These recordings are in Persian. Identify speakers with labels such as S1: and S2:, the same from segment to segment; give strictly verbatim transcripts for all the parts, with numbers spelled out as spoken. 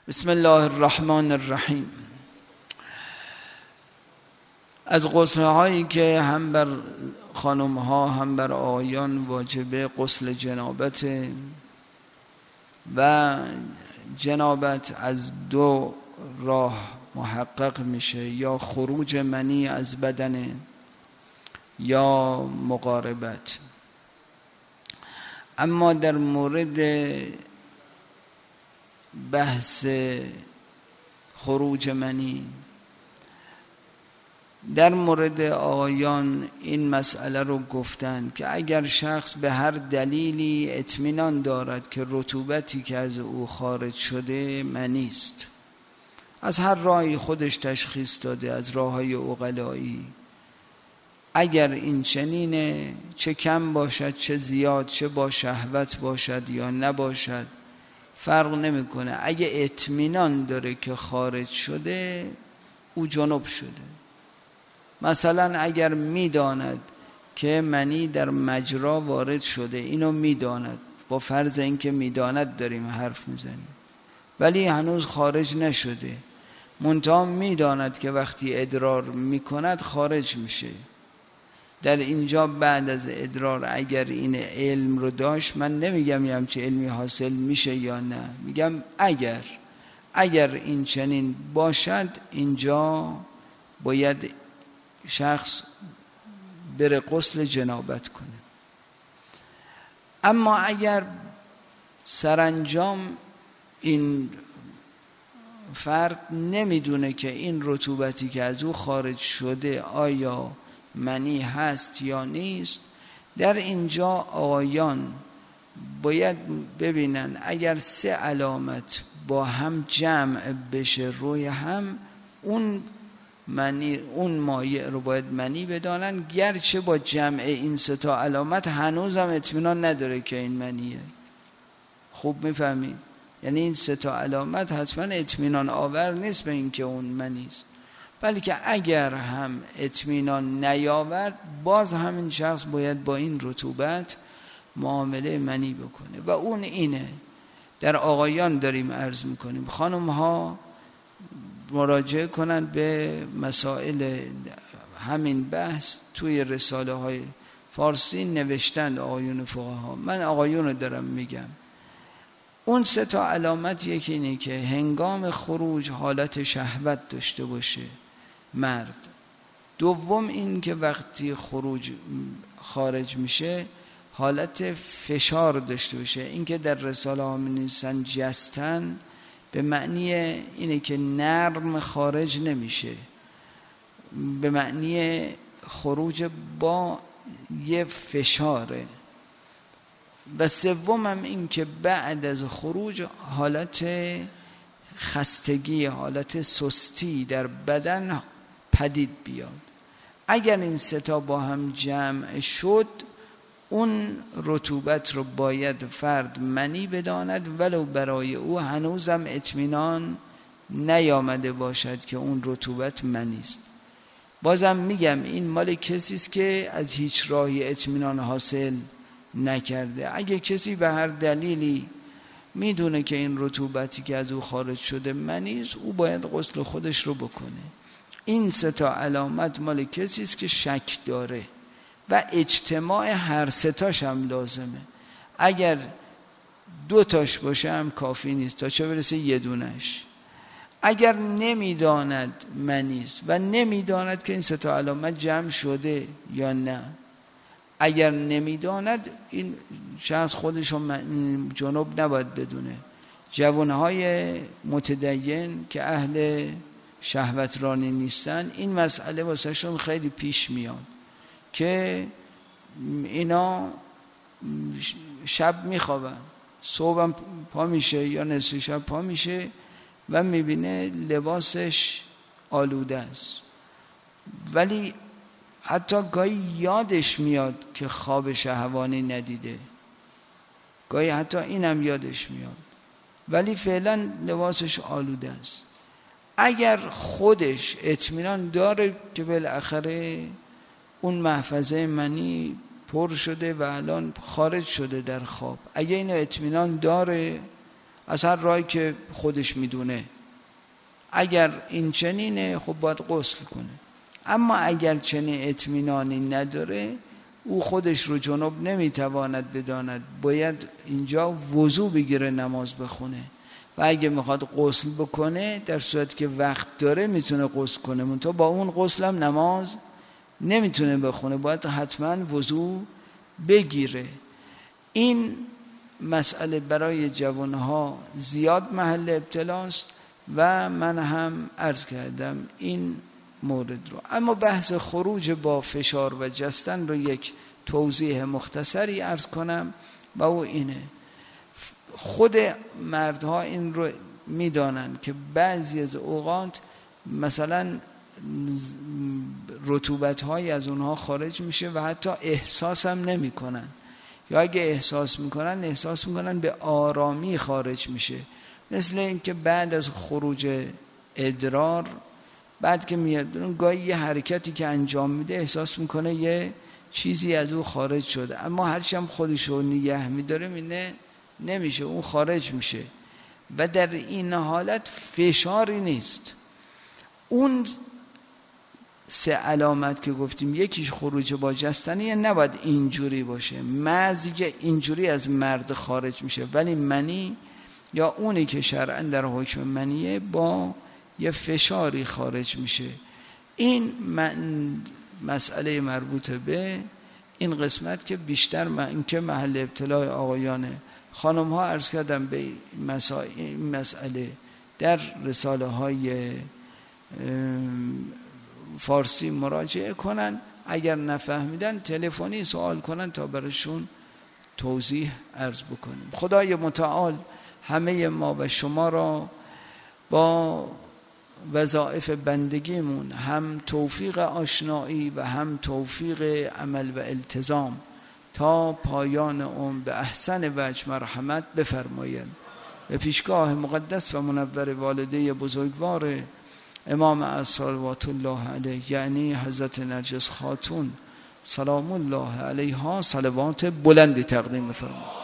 S1: بسم الله الرحمن الرحیم. از غسل هایی که هم بر خانم ها هم بر آقایان واجبه غسل جنابت و جنابت از دو راه محقق میشه، یا خروج منی از بدن یا مقاربت. اما در مورد بحث خروج منی، در مورد آقایان این مسئله رو گفتن که اگر شخص به هر دلیلی اطمینان دارد که رطوبتی که از او خارج شده منی است، از هر راهی خودش تشخیص داده، از راههای عقلایی، اگر این چنینه، چه کم باشد چه زیاد، چه با شهوت باشد یا نباشد، فرق نمیکنه. اگه اطمینان داره که خارج شده، او جنب شده. مثلا اگر میداند که منی در مجرا وارد شده، اینو میداند، با فرض اینکه میداند داریم حرف میزنیم، ولی هنوز خارج نشده، منتها میداند که وقتی ادرار میکند خارج میشه. در اینجا بعد از ادرار اگر این علم رو داشت، من نمیگم یه همچه علمی حاصل میشه یا نه، میگم اگر اگر این چنین باشد، اینجا باید شخص بره غسل جنابت کنه. اما اگر سرانجام این فرد نمیدونه که این رطوبتی که از او خارج شده آیا منی هست یا نیست، در اینجا آقایان باید ببینن اگر سه علامت با هم جمع بشه روی هم، اون منی، اون مایع رو باید منی بدانن، گرچه با جمع این سه تا علامت هنوزم اطمینان نداره که این منیه. خوب میفهمید؟ یعنی این سه تا علامت حتما اطمینان آور نیست به این که اون منی است، بلکه اگر هم اطمینان نیاورد، باز همین شخص باید با این رطوبت معامله منی بکنه و اون اینه. در آقایان داریم عرض میکنیم، خانم ها مراجعه کنند به مسائل همین بحث، توی رساله های فارسی نوشتند آقایون فقها، من آقایون رو دارم میگم. اون سه تا علامت، یکی اینه که هنگام خروج حالت شهوت داشته باشه مرد، دوم این که وقتی خروج خارج میشه حالت فشار داشته باشه. این که در رساله ها می نویسن جستن، به معنی اینه که نرم خارج نمیشه، به معنی خروج با یه فشاره. و سوم هم این که بعد از خروج حالت خستگی، حالت سستی در بدن پدید بیاد. اگر این سه تا با هم جمع شد، اون رطوبت رو باید فرد منی بداند، ولو برای او هنوزم اطمینان نیامده باشد که اون رطوبت منی است. بازم میگم این مال کسی است که از هیچ راهی اطمینان حاصل نکرده. اگه کسی به هر دلیلی میدونه که این رطوبتی که از او خارج شده منی است، او باید غسل خودش رو بکنه. این سه تا علامت مال کسی است که شک داره و اجتماع هر سه تاش هم لازمه. اگر دو تاش باشه هم کافی نیست، تا چه برسه یه دونش. اگر نمیداند منی است و نمیداند که این سه تا علامت جمع شده یا نه، اگر نمیداند، این شخص خودش جنوب نباید بدونه. جوانهای متدین که اهل شهوت رانی نیستن، این مسئله واسه شون خیلی پیش میاد که اینا شب میخوابن، صبحم پا میشه یا نصف شب پا میشه و میبینه لباسش آلوده است، ولی حتی گاهی یادش میاد که خواب شهوانی ندیده، گاهی حتی اینم یادش میاد، ولی فعلا لباسش آلوده است. اگر خودش اطمینان داره که بالاخره اون محفظه منی پر شده و الان خارج شده در خواب، اگه اینو اطمینان داره، از هر راهی که خودش میدونه. اگر این چنینه خب باید غسل کنه. اما اگر چنین اطمینانی نداره، او خودش رو جنوب نمیتواند بداند، باید اینجا وضو بگیره نماز بخونه. و اگه میخواد غسل بکنه در صورت که وقت داره میتونه غسل کنه، منتها با اون غسل هم نماز نمیتونه بخونه، باید حتما وضو بگیره. این مسئله برای جوانها زیاد محل ابتلاست و من هم عرض کردم این مورد رو. اما بحث خروج با فشار و جستن رو یک توضیح مختصری عرض کنم و او اینه: خود مردها این رو میدانن که بعضی از اوقات مثلا رطوبت های از اونها خارج میشه و حتی احساس هم نمی کنن، یا اگه احساس میکنن احساس میکنن به آرامی خارج میشه. مثل این که بعد از خروج ادرار، بعد که میاد گاهی یه حرکتی که انجام میده احساس میکنه یه چیزی از او خارج شده، اما هرچی هم خودشو نگه میداره مینه نمیشه، اون خارج میشه و در این حالت فشاری نیست. اون سه علامت که گفتیم، یکیش خروج با جستنیه، نباید اینجوری باشه، مزی اینجوری از مرد خارج میشه، ولی منی یا اونی که شرعاً در حکم منیه با یه فشاری خارج میشه. این من مسئله مربوط به این قسمت که بیشتر من که محل ابتلای آقایانه. خانم ها عرض کردم به این مسئله در رساله های فارسی مراجعه کنن، اگر نفهمیدن تلفنی سوال کنن تا برشون توضیح عرض بکنیم. خدای متعال همه ما و شما را با وظایف بندگیمون هم توفیق آشنایی و هم توفیق عمل و التزام تا پایان عمر به احسن وجه مرحمت بفرماید. به پیشگاه مقدس و منور والده بزرگوار امام صلوات الله علیه، یعنی حضرت نرجس خاتون سلام الله علیها، صلوات بلندی تقدیم بفرمایید.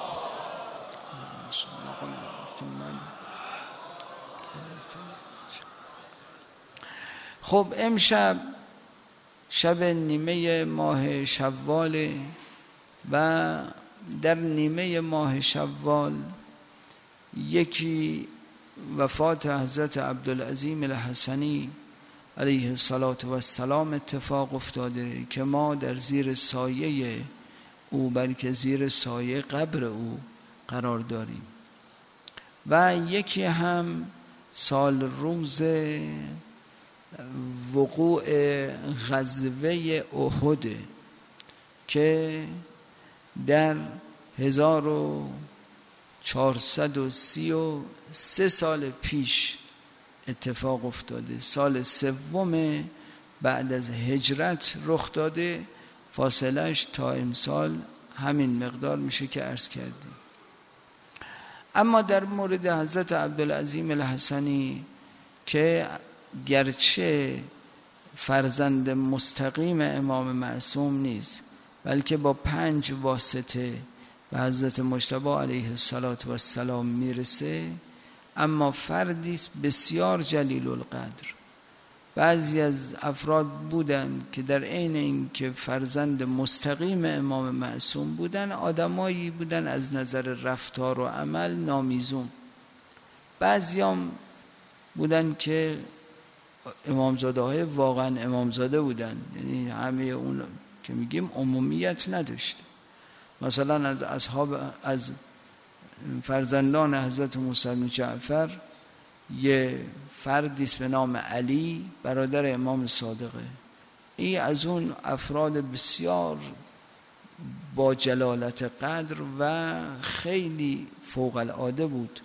S1: خب امشب شب نیمه ماه شوال و در نیمه ماه شوال یکی وفات حضرت عبدالعظیم الحسنی علیه الصلاة و السلام اتفاق افتاده که ما در زیر سایه او، بلکه زیر سایه قبر او قرار داریم. و یکی هم سال روز وقوع غزوه احد که در هزار و چهارصد و سی و سه سال پیش اتفاق افتاده، سال سوم بعد از هجرت رخ داده، فاصلش تا امسال همین مقدار میشه که عرض کردیم. اما در مورد حضرت عبدالعظیم الحسنی که گرچه فرزند مستقیم امام معصوم نیست، بلکه با پنج واسطه به حضرت مجتبی علیه السلام میرسه، اما فردی است بسیار جلیل القدر. بعضی از افراد بودن که در عین این که فرزند مستقیم امام معصوم بودن، آدمایی بودن از نظر رفتار و عمل نامیزون. بعضی هم بودن که امامزاده های واقعا امامزاده بودن، یعنی همه اون که میگیم عمومیت نداشت. مثلا از اصحاب از فرزندان حضرت موسی بن جعفر یه فردی است به نام علی، برادر امام صادقه. این از اون افراد بسیار با جلالت قدر و خیلی فوق العاده بود.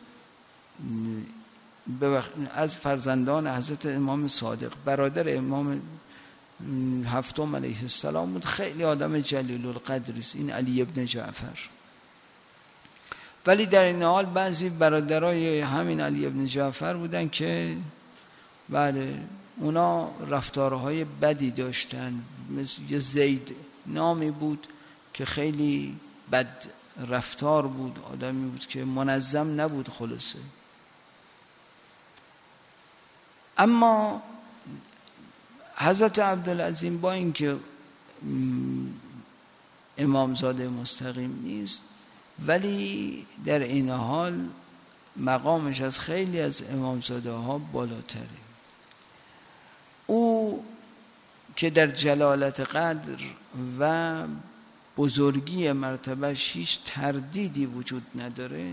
S1: از فرزندان حضرت امام صادق، برادر امام هفتم علیه السلام بود، خیلی آدم جلیل القدری است این علی ابن جعفر. ولی در این حال بعضی برادرای همین علی ابن جعفر بودن که بله اونا رفتارهای بدی داشتن. مثل یه زید نامی بود که خیلی بد رفتار بود، آدمی بود که منظم نبود خلاصه. اما حضرت عبدالعظیم با اینکه امامزاده مستقیم نیست، ولی در این حال مقامش از خیلی از امامزاده ها بالاتره. او که در جلالت قدر و بزرگی مرتبهش هیچ تردیدی وجود نداره،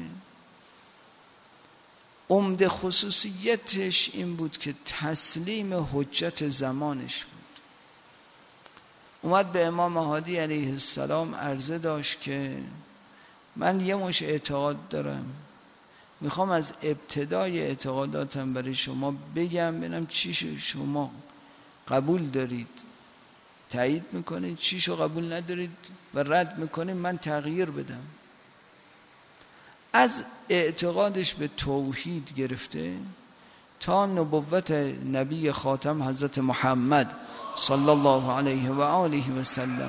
S1: عمده خصوصیتش این بود که تسلیم حجت زمانش بود. اومد به امام هادی علیه السلام عرضه داشت که من یه مش اعتقاد دارم، میخوام از ابتدای اعتقاداتم برای شما بگم، ببینم چی شما قبول دارید تایید میکنید، چیشو قبول ندارید و رد میکنید، من تغییر بدم. از اعتقادش به توحید گرفته تا نبوت نبی خاتم حضرت محمد صلی الله علیه و آله و سلم،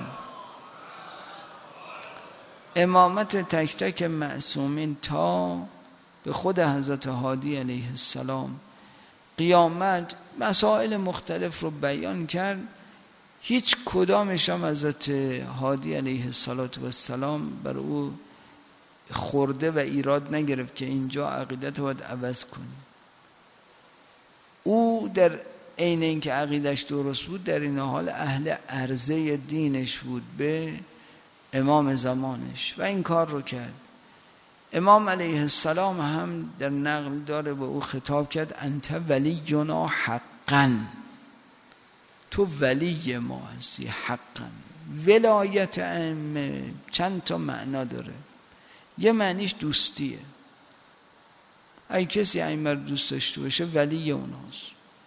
S1: امامت تک تک معصومین تا به خود حضرت هادی علیه السلام، قیامت، مسائل مختلف رو بیان کرد. هیچ کدامش هم حضرت هادی علیه السلام بر او خورده و ایراد نگرفت که اینجا عقیدت رو باید عوض کنی. او در عین اینکه عقیدش درست بود، در این حال اهل عرضه دینش بود به امام زمانش و این کار رو کرد. امام علیه السلام هم در نقل داره به او خطاب کرد انت ولینا حقا، تو ولی ما هستی حقا. ولایت ائمه چند تا معنا داره. یه معنیش دوستیه، اگه کسی ائمه رو دوست داشته باشه ولی اوناست.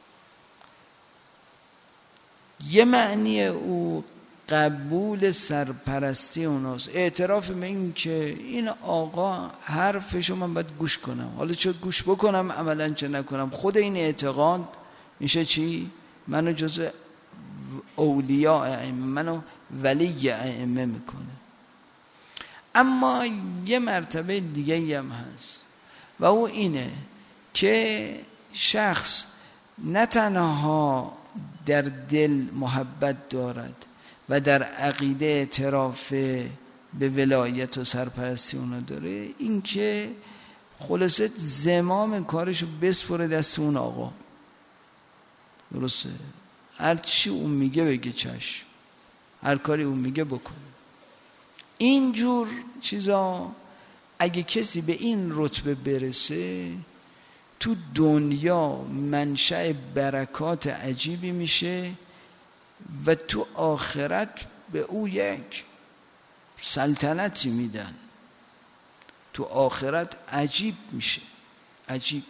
S1: یه معنی او قبول سرپرستی اوناست، اعتراف به این که این آقا حرفشو من باید گوش کنم، حالا چه گوش بکنم عملا چه نکنم، خود این اعتقاد میشه چی؟ منو جزء اولیاء ائمه، منو ولی ائمه میکنه. اما یه مرتبه دیگه هم هست و او اینه که شخص نه تنها در دل محبت دارد و در عقیده اعتراف به ولایت و سرپرستی اونا داره، این که خلاصه زمام کارشو بسپره دست اون آقا. درسته؟ هر چی اون میگه بگه چشم، هر کاری اون میگه بکنه. اینجور چیزا اگه کسی به این رتبه برسه تو دنیا منشأ برکات عجیبی میشه و تو آخرت به او یک سلطنتی میدن، تو آخرت عجیب میشه، عجیب.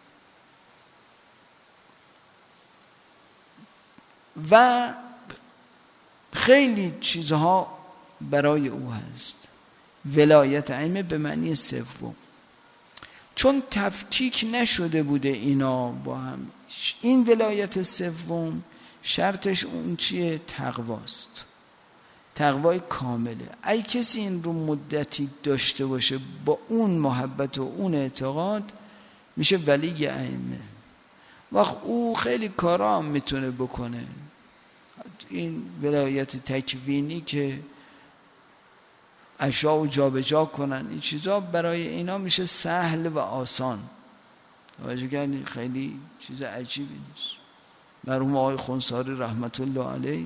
S1: و خیلی چیزها برای او هست. ولایت ائمه به معنی سوم، چون تفکیک نشده بوده اینا با هم، این ولایت سوم شرطش اون چیه؟ تقواست، تقوای کامله. ای کسی این رو مدتی داشته باشه با اون محبت و اون اعتقاد، میشه ولی ائمه. وقت او خیلی کارا هم میتونه بکنه. این ولایت تکوینی که اشیاء رو جا به جا کنن، این چیزا برای اینا میشه سهل و آسان. توجه کردین؟ خیلی چیز عجیبی نیست. مرحوم آقای خونساری رحمت الله علیه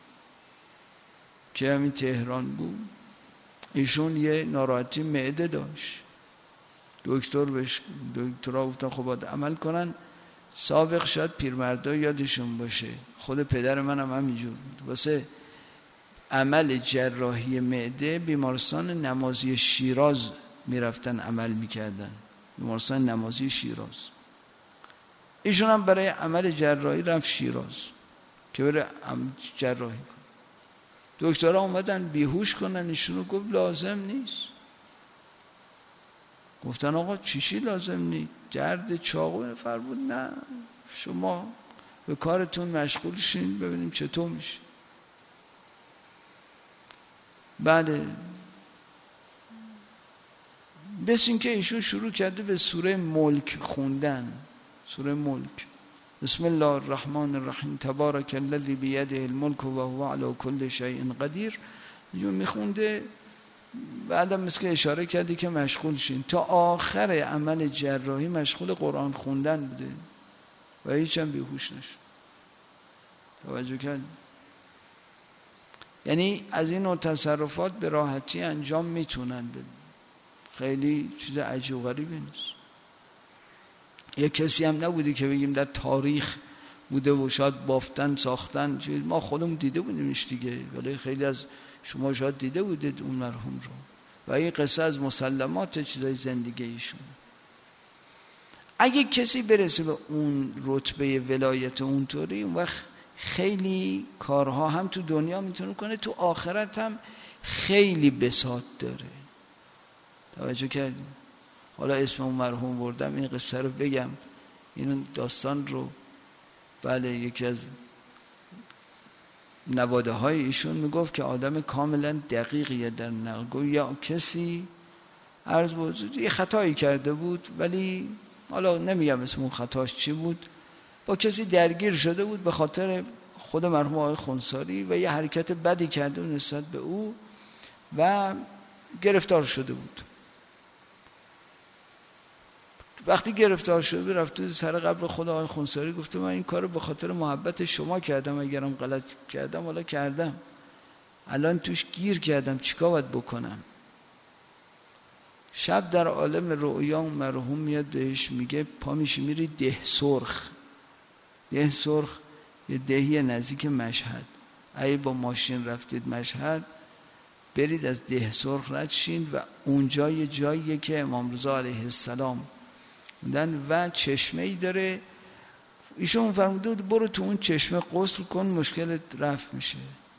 S1: که همین تهران بود، ایشون یه ناراحتی معده داشت، دکتر بهش دکترها گفتن خب باید عمل کنن. سابق شاید پیرمردا یادشون باشه، خود پدر منم هم همینجور بود، واسه عمل جراحی معده بیمارستان نمازی شیراز میرفتن عمل میکردن، بیمارستان نمازی شیراز. ایشون هم برای عمل جراحی رفت شیراز که بره جراحی کن. دکترها اومدن بیهوش کنن ایشون رو، گفت لازم نیست. گفتن آقا چیشی لازم نیست؟ درد چاقو نفر بود. نه، شما به کارتون مشغول شین ببینیم چطور میشه. بله، بس این که ایشون شروع کرده به سوره ملک خوندن، سوره ملک بسم الله الرحمن الرحیم تبارک الذی بیده الملک و هو علی کل شیء قدیر. جو میخونده، بعدم مثل اشاره کردی که مشغول شین. تا آخر عمل جراحی مشغول قرآن خوندن بوده و هیچ هم بیهوش نشد. توجه کردی؟ یعنی از این نوع تصرفات به راحتی انجام میتونن بدن، خیلی چیز عجیب و غریبی نیست. یک کسی هم نبوده که بگیم در تاریخ بوده و شاید بافتن ساختن، ما خودمون دیده بودیمش دیگه، ولی خیلی از شما شاید دیده بودید اون مرحوم رو و این قصه از مسلمات چیزای زندگی ایشون. اگه کسی برسه به اون رتبه ولایت اونطوری، اون وقت خیلی کارها هم تو دنیا میتونه کنه، تو آخرت هم خیلی بساط داره. توجه کردیم؟ حالا اسم اون مرحوم بردم، این قصه رو بگم، این داستان رو. بله، یکی از نواده های ایشون میگفت که آدم کاملا دقیقیه در نقل گویی. یا کسی عرض بود یه خطایی کرده بود، ولی حالا نمیگم اسم اون خطاش چی بود، با کسی درگیر شده بود به خاطر خود مرحوم آقای خونساری و یه حرکت بدی کرده بود نسبت به او و گرفتار شده بود. وقتی گرفتار شده رفت تو سر قبر خود آقای خونساری، گفته من این کارو به خاطر محبت شما کردم، اگرم غلط کردم حالا کردم، الان توش گیر کردم، چیکار باید بکنم؟ شب در عالم رؤیا مرحوم میاد بهش میگه پا میشی میری ده سرخ. ده سرخ یه دهی نزدیک مشهد، اگه با ماشین رفتید مشهد برید از ده سرخ رد شین و اونجا یه جاییه که امام رضا علیه السلام و چشمه ای داره. ایشون فرموده بود برو تو اون چشمه غسل کن مشکلت رفت میشه.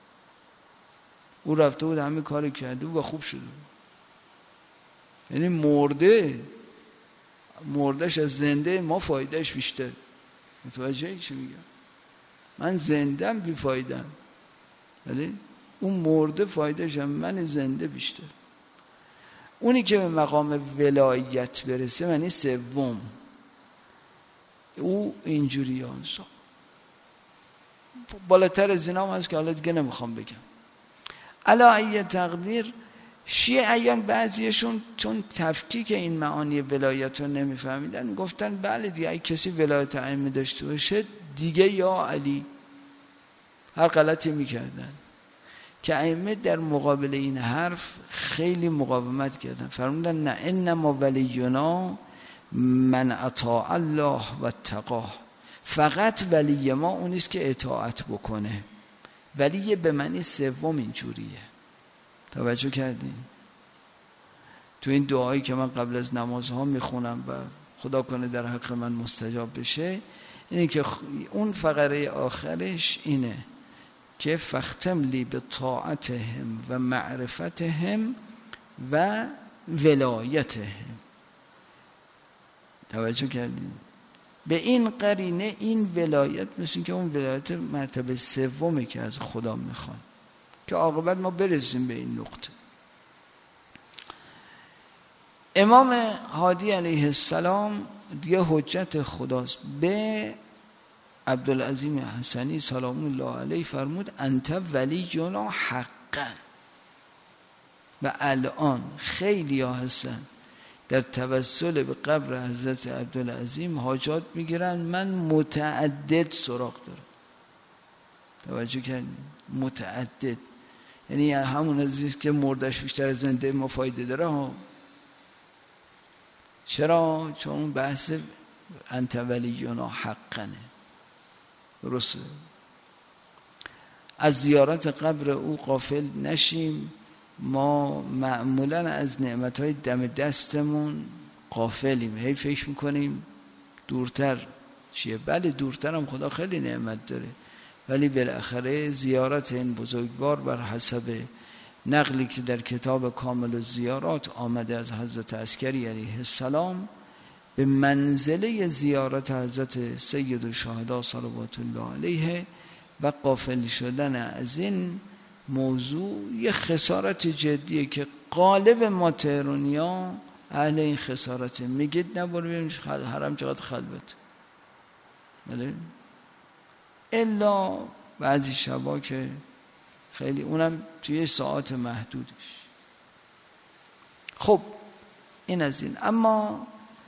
S1: او رفته بود همه کاری کرده و خوب شده. یعنی مرده مردش از زنده ما فایدهش بیشتر. متوجهی چی میگم؟ من زندم بی فایدم، ولی اون مرده فایدهش هم من زنده بیشتر. اونی که به مقام ولایت برسه معنی سوم، او اینجوری هست. بالاتر از اینا هم هست که حالا دیگه نمیخوام بگم. علا ای تقدیر شیعیان بعضیشون چون تفکیک این معانی ولایت رو نمیفهمیدن گفتن بله دیگه ای کسی ولایت ائمه داشته باشه دیگه یا علی، هر غلطی میکردن که ائمه در مقابل این حرف خیلی مقاومت کردن. فرمودن نه انما ولینا من اطاع الله و اتقاه، فقط ولی ما اونیست که اطاعت بکنه. ولی به معنی سوم اینجوریه. توجه کردین؟ تو این دعایی که من قبل از نمازها میخونم و خدا کنه در حق من مستجاب بشه، اینه که اون فقره آخرش اینه که فختم لی به طاعتهم و معرفتهم و ولایتهم. توجه کردین؟ به این قرینه این ولایت مثل که اون ولایت مرتبه سومه که از خدا میخوان که عاقبت ما برسیم به این نقطه. امام هادی علیه السلام دیگه حجت خداست. به عبدالعظیم حسنی سلام الله علیه فرمود انت ولینا حقا. و الان خیلی ها هستن در توسل به قبر حضرت عبدالعظیم حاجات میگیرن، من متعدد سراغ دارم. توجه کردیم؟ متعدد یعنی همون عزیز که مردش بیشتر از زنده ما فایده داره ها. چرا؟ چون بحث انت ولینا حقنه. درسته؟ از زیارت قبر او غافل نشیم. ما معمولا از نعمتهای دم دستمون غافلیم، هی فکر میکنیم دورتر چیه. بله دورتر هم خدا خیلی نعمت داره، ولی بالاخره زیارت این بزرگوار بر حسب نقلی که در کتاب کامل الزیارات آمده از حضرت عسکری علیه السلام به منزله زیارت حضرت سید الشهدا صلوات الله علیه و غافل شدن از این موضوع یه خسارت جدیه که غالب ما تهرانی‌ها اهل این خسارته. میگید نبرو ببینیم حرم چقدر خلوت. بله، الا بعضی شبا که خیلی، اونم توی ساعات محدودش. خب این از این. اما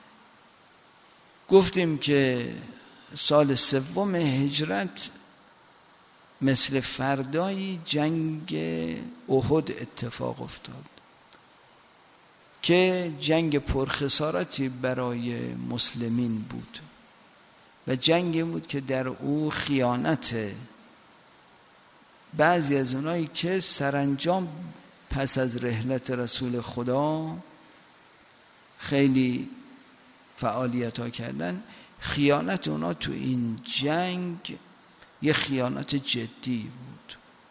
S1: گفتیم که سال سوم هجرت مثل فردایی جنگ احد اتفاق افتاد که جنگ پرخسارتی برای مسلمین بود و جنگی بود که در او خیانت بعضی از اونایی که سرانجام پس از رحلت رسول خدا خیلی فعالیت ها کردن، خیانت اونا تو این جنگ یه خیانت جدی بود.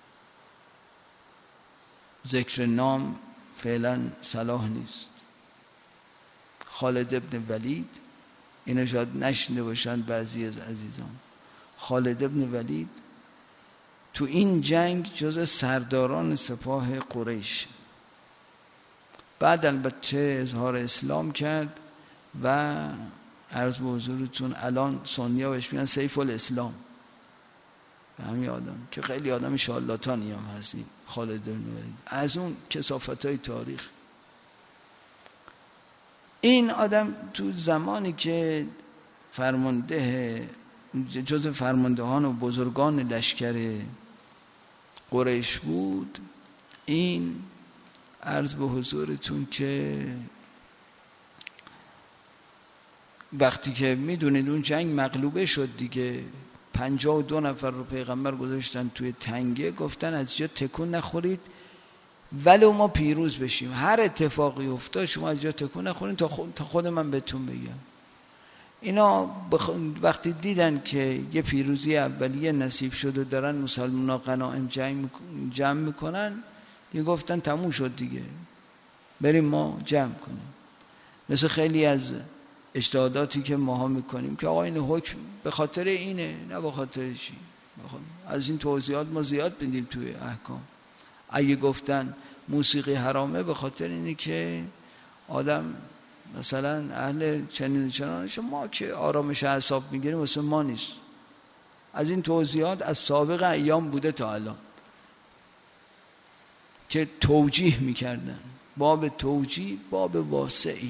S1: ذکر نام فعلا صلاح نیست. خالد ابن ولید، اینو شاید نشنیده باشن بعضی از عزیزان، خالد ابن ولید تو این جنگ جز سرداران سپاه قریش، بعد البته اظهار اسلام کرد و عرض به حضورتون الان سنی‌ها بهش میگن سیف الاسلام، همین آدم که خیلی آدم شارلاتانی هم هستیم خالد بن ولید، از اون کثافت‌های تاریخ. این آدم تو زمانی که فرمانده جز فرماندهان و بزرگان لشکر قریش بود، این عرض به حضورتون که وقتی که میدونید اون جنگ مغلوبه شد دیگه، پنجاه و دو نفر رو پیغمبر گذاشتن توی تنگه، گفتن از جا تکون نخورید ولو ما پیروز بشیم، هر اتفاقی افتاد شما از جا تکون نخورید تا خود, تا خود من بهتون بگم. اینا بخ... وقتی دیدن که یه پیروزی اولیه نصیب شد و دارن مسلمان ها غنایم جمع, جمع میکنن دیگه، گفتن تموم شد دیگه، بریم ما جمع کنیم. مثل خیلی از اجتهاداتی که ماها میکنیم که آقا این حکم به خاطر اینه، نه به خاطر چی. از این توضیحات ما زیاد بدیم توی احکام. اگه گفتن موسیقی حرامه به خاطر اینه که آدم مثلا اهل چنین چنانش، ما که آرامش اعصاب میگیریم واسه ما نیست. از این توضیحات از سابق ایام بوده تا الان که توجیه میکردن. باب توجیه باب واسعیه.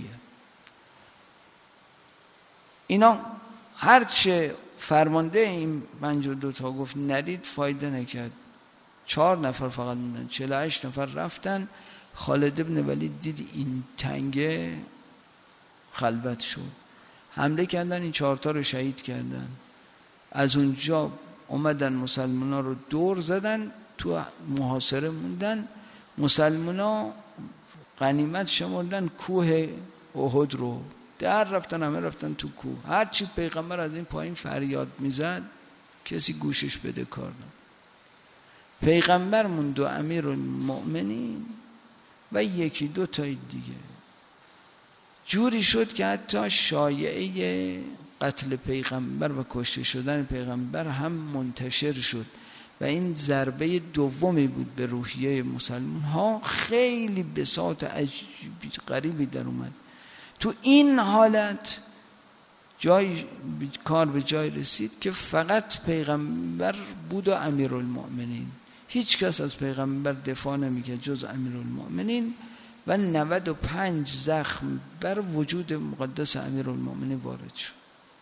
S1: اینا هرچه فرمانده این پنجاه و دو تا گفت نرید فایده نکرد، چهار نفر فقط موندن، چهل و هشت نفر رفتن. خالد ابن ولید دید این تنگه خلوت شد، حمله کردن، این چهارتا رو شهید کردن. از اونجا اومدن مسلمان ها رو دور زدن، تو محاصره موندن. مسلمان ها غنیمت شمردن کوه احد رو، در رفتن، همه رفتن تو کوه. هرچی پیغمبر از این پایین فریاد میزد کسی گوشش بده کار نه. پیغمبر موند و امیرالمؤمنین و یکی دو تای دیگه. جوری شد که حتی شایعه قتل پیغمبر و کشته شدن پیغمبر هم منتشر شد و این ضربه دومی بود به روحیه مسلمان ها. خیلی بساط عجیبی غریبی در اومد. تو این حالت جای کار به جای رسید که فقط پیغمبر بود و امیرالمؤمنین، هیچ کس از پیغمبر دفاع نمیکرد جز امیرالمؤمنین، و نود و پنج زخم بر وجود مقدس امیرالمؤمنین وارد شد.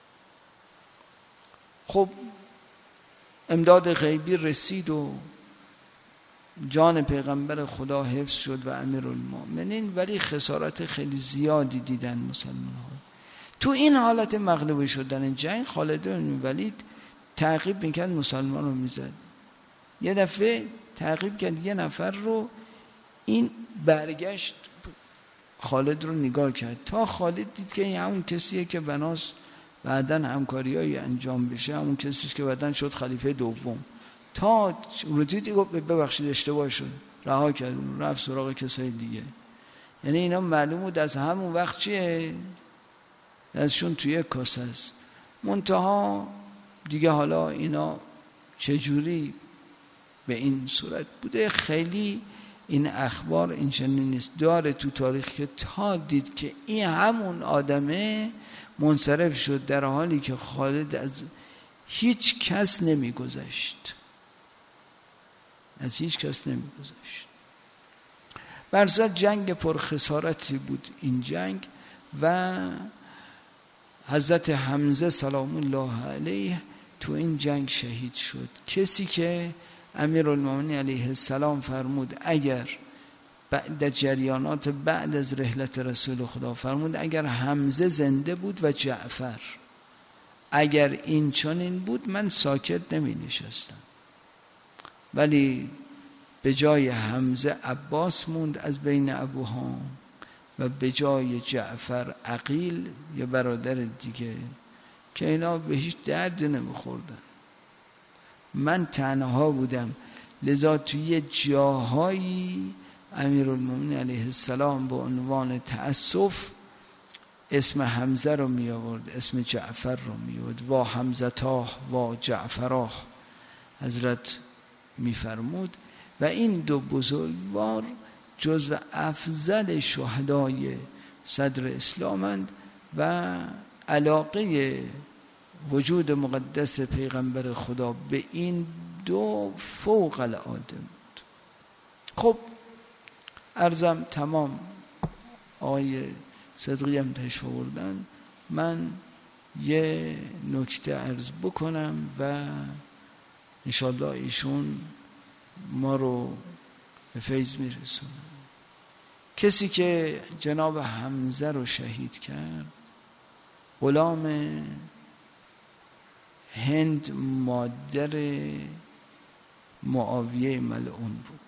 S1: خب امداد غیبی رسید و جان پیغمبر خدا حفظ شد و امیرالمؤمنین، ولی خسارت خیلی زیادی دیدن مسلمان ها. تو این حالت مغلوب شدن جنگ خالد بن ولید تعقیب میکرد، مسلمان رو میزد. یه دفعه تعقیب کرد یه نفر رو، این برگشت خالد رو نگاه کرد تا خالد دید که این همون کسیه که بناس بعدن همکاریایی انجام بشه، همون کسیه که بعدن شد خلیفه دوم. تا رو دیدی گفت ببخشید اشتباه شد، رها کرد، رفت سراغ کسای دیگه. یعنی اینا معلوم بود از همون وقت چیه؟ ازشون توی کاسه است. منتها دیگه حالا اینا چجوری به این صورت بوده، خیلی این اخبار این چنین نیست. داره تو تاریخ که تا دید که این همون آدمه منصرف شد در حالی که خالد از هیچ کس نمیگذشت، از هیچ کس نمیگذشت. برصد جنگ پرخسارتی بود این جنگ و حضرت حمزه سلام الله علیه تو این جنگ شهید شد. کسی که امیرالمومنین علیه السلام فرمود اگر بعد جریانات بعد از رحلت رسول خدا فرمود اگر حمزه زنده بود و جعفر، اگر این چنین بود من ساکت نمی نشستم، ولی به جای حمزه عباس موند از بین ابوها و به جای جعفر عقیل یه برادر دیگه که اینا به هیچ درد نمیخوردن. من تنها بودم، لذا توی جاهایی امیرالمومنین علیه السلام به عنوان تأسف اسم حمزه رو می آورد، اسم جعفر رو می آورد، وا حمزتاه وا جعفراه حضرت می فرمود. و این دو بزرگوار جزو افضل شهدای صدر اسلامند و علاقه وجود مقدس پیغمبر خدا به این دو فوق العاده بود. خب عرضم تمام، آقای صدقی هم تشریف آوردن، من یه نکته عرض بکنم و انشالله ایشون ما رو به فیض میرسونن. کسی که جناب حمزه رو شهید کرد غلام هند مادر معاویه ملعون بود.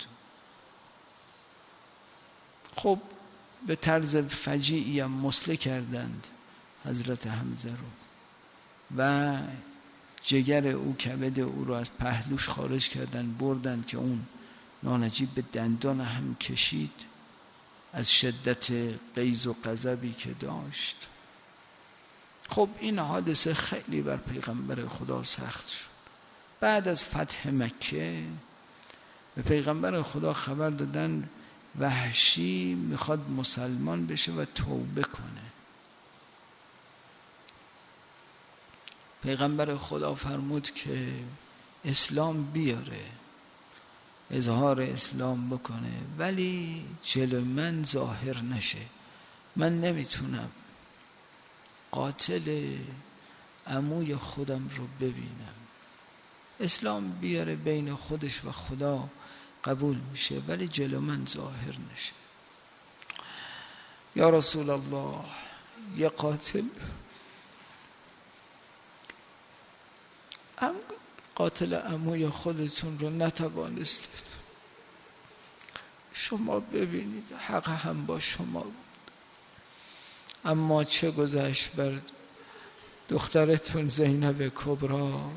S1: خب به طرز فجیعی هم مسله کردند حضرت حمزه رو و جگر او کبد او رو از پهلوش خارج کردن، بردن که اون نانجیب به دندان هم کشید از شدت غیظ و غضبی که داشت. خب این حادثه خیلی بر پیغمبر خدا سخت شد. بعد از فتح مکه به پیغمبر خدا خبر دادن وحشی میخواد مسلمان بشه و توبه کنه. پیغمبر خدا فرمود که اسلام بیاره، اظهار اسلام بکنه، ولی جلو من ظاهر نشه. من نمیتونم قاتل عموی خودم رو ببینم. اسلام بیاره بین خودش و خدا قبول میشه، ولی جلو من ظاهر نشه. یا رسول الله، یه قاتل هم قاتل عموی خودتون رو نتوانستید، شما ببینید حق هم با شما بود. اما چه گذشت بر دخترتون زینب کبرا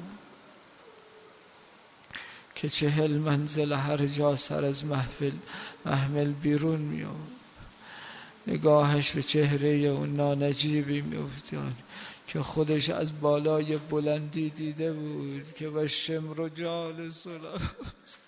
S1: که چهل منزل هر جا سر از محفل محمل بیرون می آورد، نگاهش به چهره اون نانجیبی می افتاد که خودش از بالای بلندی دیده بود که و شمر و جال سلام